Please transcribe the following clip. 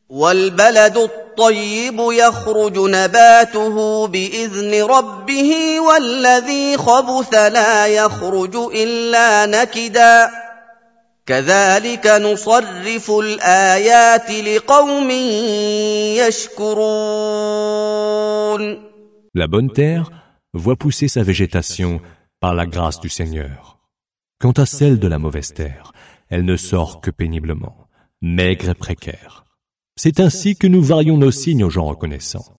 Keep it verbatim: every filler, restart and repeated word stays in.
والبلد الطيب يخرج نباته بإذن ربه والذي خبث لا يخرج إلا نكدا كذلك نصرف الآيات لقوم يشكرون. La bonne terre voit pousser sa végétation par la grâce du Seigneur. Quant à celle de la mauvaise terre, elle ne sort que péniblement, maigre et précaire. C'est ainsi que nous varions nos signes aux gens reconnaissants.